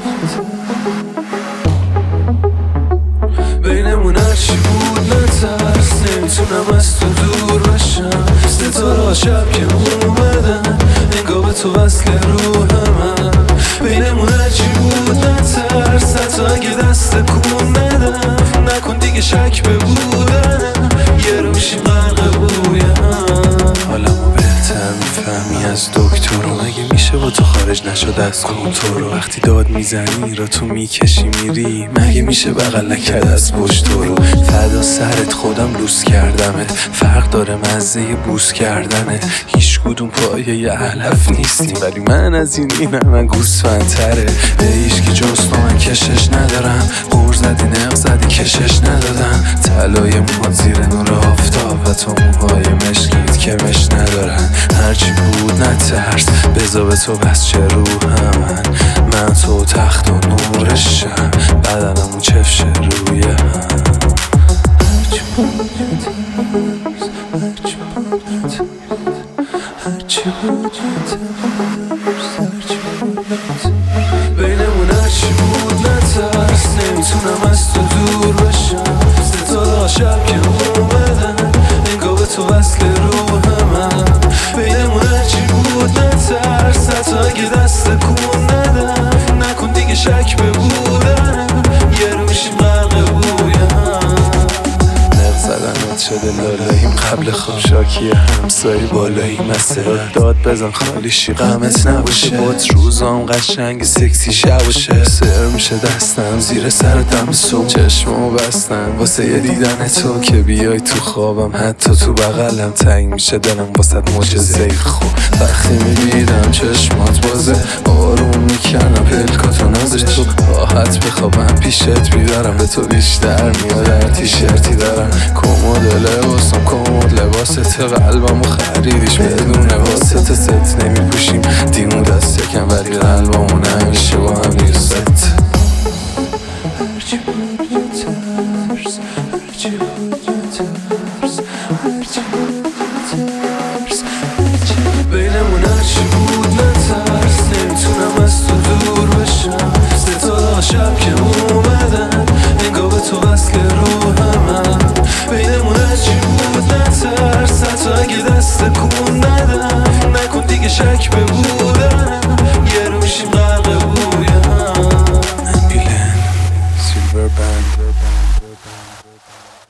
بینمون هرچی بود نترس، نمیتونم از تو دور بشم. ستاره شب که اومدن انگار به تو وصل روح من. بینمون هرچی بود نترس، حتی اگه دست کن ندم. نکن دیگه شک به بودنم، یه رو میشیم غرق بوی هم. حالمو بهتر میفهمی از دکتر، مگه میشه با تو خارج نشد از کنترل؟ وقتی داد میزنی را تو میکشی میری، مگه میشه بغل نکرد از پشت رو؟ فدا سرت خودم لوس کردمت، فرق داره مزه بوس کردنه. هیچ کدوم پایه علف نیستیم، ولی من از اینم من گوسفندتره. به هیچکی جز تو من کشش ندارم، غور زدی نق زدی کشش ندادم. طلای موهات زیر نور آفتاب و تو موهای مشکیت که مش ندارن. هرچی بود نترس، بذار به تو بس چه روحم من تو تخت و نورشم، بدنمون چفشه روی هم. هرچی بود نترس، هرچی بود نترس، هرچی بود نترس، هرچی بود نترس. بینمون هرچی بود نترس، نمیتونم از تو دور بشم. ستاره شب که اومدن انگار به تو وصل روح من. بینمون هرچی بود نترس، حتی اگه دست کن ندم. نکن دیگه شک به بودنم، یه رو میشیم غرق بوی هم. نق زدنت شده لالاییم قبل خواب شاکی همسایی بالایی. مسئلات داد بزن خالیشی غمت نباشه، بات روزام قشنگ سکسی شباشه. سر میشه دستم زیر سر دم صبح، چشمامو بستم واسه یه دیدن تو که بیای تو خوابم. حتی تو بغلم تنگ میشه دلم واسه معجزه خوب. وقتی میدیدم چشمات بازه آروم میکنم پلکاتو نازش تو. راحت بخوابم پیشت بیدارم، به تو بیشتر میاد هر تیشرتی دارم. کمد لباسم کمد لباست قلبمو خریدیش بدون واسطه. ست نمیپوشیم دیمو دست یکم ولی قلبمون همیشه با هم ریست. هرچی بود نترس، هرچی بود نترس، هرچی بود نترس، هرچی. بینمون هرچی بود نترس، نمیتونم از تو دور بشم. ستاره شب که اومدن انگار به تو وصل روح من. بینمون هرچی بود نترس، حتی اگه دست کن ندم. نکن دیگه شک به بودنم، یه رو میشیم غرق بوی هم. Silver Band.